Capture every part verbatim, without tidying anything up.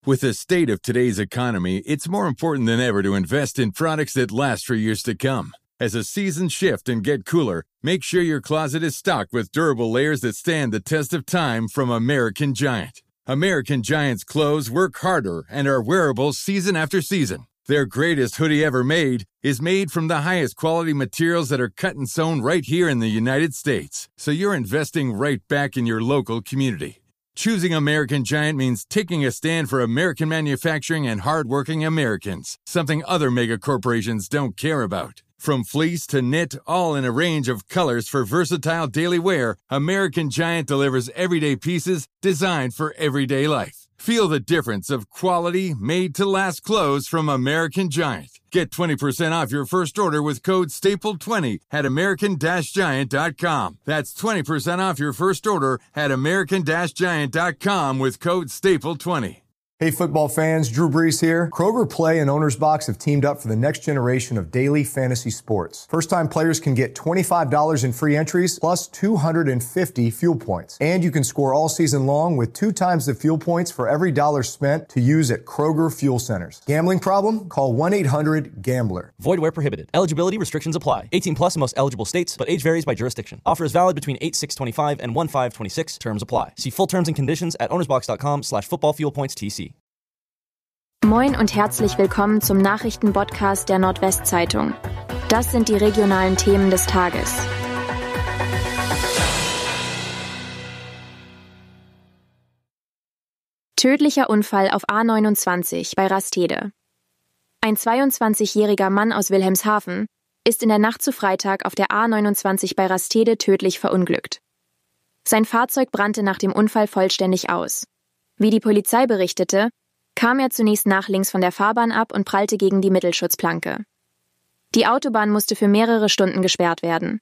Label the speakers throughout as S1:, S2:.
S1: With the state of today's economy, it's more important than ever to invest in products that last for years to come. As the seasons shift and get cooler, make sure your closet is stocked with durable layers that stand the test of time from American Giant. American Giant's clothes work harder and are wearable season after season. Their greatest hoodie ever made is made from the highest quality materials that are cut and sewn right here in the United States. So you're investing right back in your local community. Choosing American Giant means taking a stand for American manufacturing and hardworking Americans, something other mega corporations don't care about. From fleece to knit, all in a range of colors for versatile daily wear, American Giant delivers everyday pieces designed for everyday life. Feel the difference of quality, made-to-last clothes from American Giant. Get twenty percent off your first order with code staple twenty at american giant dot com. That's twenty percent off your first order at american giant dot com with code staple twenty.
S2: Hey football fans, Drew Brees here. Kroger Play and Owner's Box have teamed up for the next generation of daily fantasy sports. First-time players can get twenty-five dollars in free entries plus two hundred fifty fuel points. And you can score all season long with two times the fuel points for every dollar spent to use at Kroger Fuel Centers. Gambling problem? Call one eight hundred gambler.
S3: Void where prohibited. Eligibility restrictions apply. eighteen plus in most eligible states, but age varies by jurisdiction. Offer is valid between eight six twenty-five and one five twenty-six. Terms apply. See full terms and conditions at ownersbox.com slash football fuel points TC.
S4: Moin und herzlich willkommen zum Nachrichtenpodcast der Nordwestzeitung. Das sind die regionalen Themen des Tages. Tödlicher Unfall auf A neunundzwanzig bei Rastede. Ein zweiundzwanzigjähriger Mann aus Wilhelmshaven ist in der Nacht zu Freitag auf der A neunundzwanzig bei Rastede tödlich verunglückt. Sein Fahrzeug brannte nach dem Unfall vollständig aus. Wie die Polizei berichtete, kam er zunächst nach links von der Fahrbahn ab und prallte gegen die Mittelschutzplanke. Die Autobahn musste für mehrere Stunden gesperrt werden.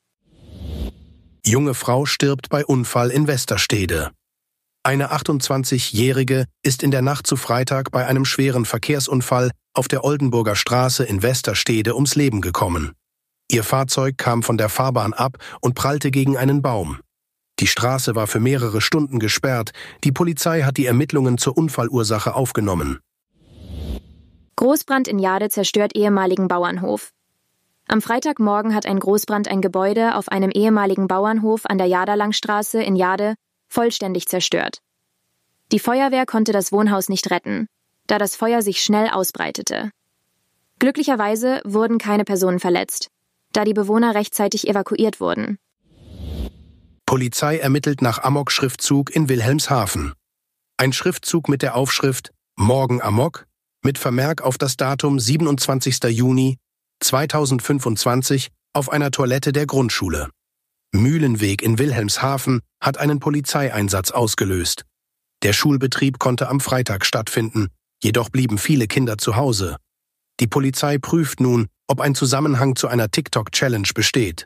S5: Junge Frau stirbt bei Unfall in Westerstede. Eine achtundzwanzigjährige ist in der Nacht zu Freitag bei einem schweren Verkehrsunfall auf der Oldenburger Straße in Westerstede ums Leben gekommen. Ihr Fahrzeug kam von der Fahrbahn ab und prallte gegen einen Baum. Die Straße war für mehrere Stunden gesperrt. Die Polizei hat die Ermittlungen zur Unfallursache aufgenommen.
S4: Großbrand in Jade zerstört ehemaligen Bauernhof. Am Freitagmorgen hat ein Großbrand ein Gebäude auf einem ehemaligen Bauernhof an der Jaderlangstraße in Jade vollständig zerstört. Die Feuerwehr konnte das Wohnhaus nicht retten, da das Feuer sich schnell ausbreitete. Glücklicherweise wurden keine Personen verletzt, da die Bewohner rechtzeitig evakuiert wurden.
S5: Polizei ermittelt nach Amok-Schriftzug in Wilhelmshaven. Ein Schriftzug mit der Aufschrift Morgen Amok mit Vermerk auf das Datum siebenundzwanzigster Juni zweitausendfünfundzwanzig auf einer Toilette der Grundschule. Mühlenweg in Wilhelmshaven hat einen Polizeieinsatz ausgelöst. Der Schulbetrieb konnte am Freitag stattfinden, jedoch blieben viele Kinder zu Hause. Die Polizei prüft nun, ob ein Zusammenhang zu einer TikTok-Challenge besteht.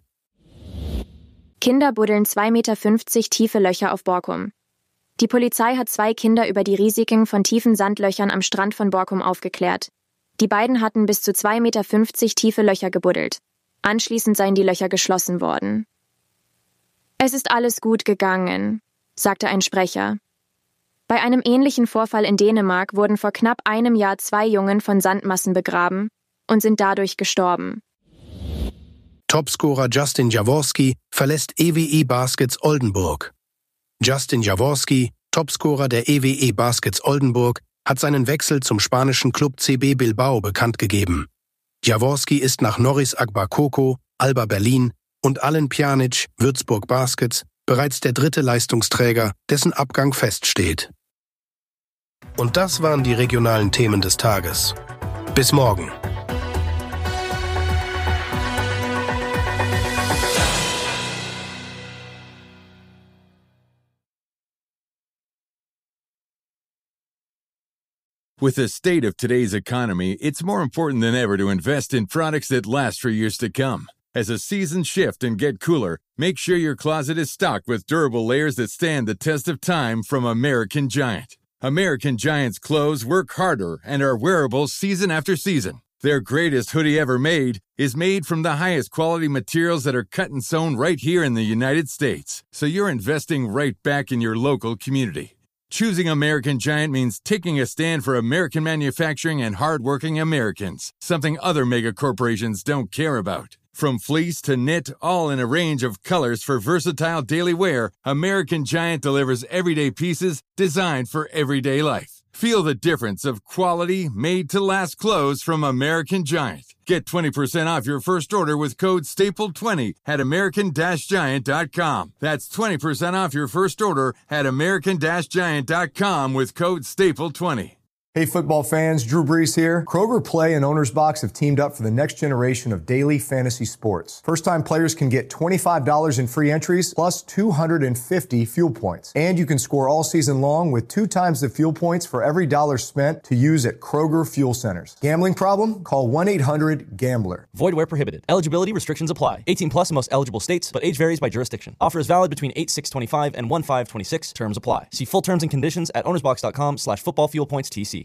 S4: Kinder buddeln zwei Meter fünfzig tiefe Löcher auf Borkum. Die Polizei hat zwei Kinder über die Risiken von tiefen Sandlöchern am Strand von Borkum aufgeklärt. Die beiden hatten bis zu zwei Meter fünfzig tiefe Löcher gebuddelt. Anschließend seien die Löcher geschlossen worden. Es ist alles gut gegangen, sagte ein Sprecher. Bei einem ähnlichen Vorfall in Dänemark wurden vor knapp einem Jahr zwei Jungen von Sandmassen begraben und sind dadurch gestorben.
S5: Topscorer Justin Jaworski verlässt E W E Baskets Oldenburg. Justin Jaworski, Topscorer der E W E Baskets Oldenburg, hat seinen Wechsel zum spanischen Club C B Bilbao bekannt gegeben. Jaworski ist nach Norris Agba-Koko, Alba Berlin und Alen Pjanic, Würzburg Baskets, bereits der dritte Leistungsträger, dessen Abgang feststeht. Und das waren die regionalen Themen des Tages. Bis morgen.
S1: With the state of today's economy, it's more important than ever to invest in products that last for years to come. As the seasons shift and get cooler, make sure your closet is stocked with durable layers that stand the test of time from American Giant. American Giant's clothes work harder and are wearable season after season. Their greatest hoodie ever made is made from the highest quality materials that are cut and sewn right here in the United States. So you're investing right back in your local community. Choosing American Giant means taking a stand for American manufacturing and hardworking Americans, something other mega corporations don't care about. From fleece to knit, all in a range of colors for versatile daily wear, American Giant delivers everyday pieces designed for everyday life. Feel the difference of quality, made-to-last clothes from American Giant. Get twenty percent off your first order with code staple twenty at american giant dot com. That's twenty percent off your first order at american giant dot com with code staple twenty.
S2: Hey football fans, Drew Brees here. Kroger Play and Owner's Box have teamed up for the next generation of daily fantasy sports. First-time players can get twenty-five dollars in free entries plus two hundred fifty fuel points. And you can score all season long with two times the fuel points for every dollar spent to use at Kroger Fuel Centers. Gambling problem? Call one eight hundred gambler.
S3: Void where prohibited. Eligibility restrictions apply. eighteen plus in most eligible states, but age varies by jurisdiction. Offer is valid between eight six twenty-five and one five twenty-six. Terms apply. See full terms and conditions at ownersbox dot com slash football fuel points T C.